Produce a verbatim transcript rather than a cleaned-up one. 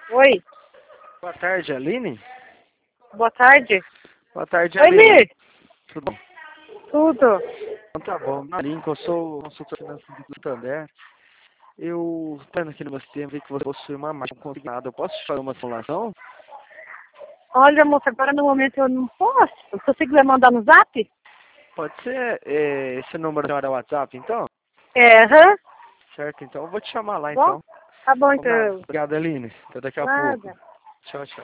Oi, Boa tarde, Aline. boa tarde. Boa tarde, Oi, Aline. Mir. Tudo bom? Tudo. Então tá bom. Aline, eu sou consultor financeiro do Santander. Eu estou aqui no meu sistema, vi que você possui uma máquina consignada. Eu posso te fazer uma simulação? Olha, moça, agora no momento eu não posso. Se você quiser mandar no zap? Pode ser é, esse número da WhatsApp, então? É, aham. Certo, então eu vou te chamar lá, Bom, então. tá bom Combinado. então. Obrigado, Aline. Até daqui a pouco. Nada. Tchau, tchau.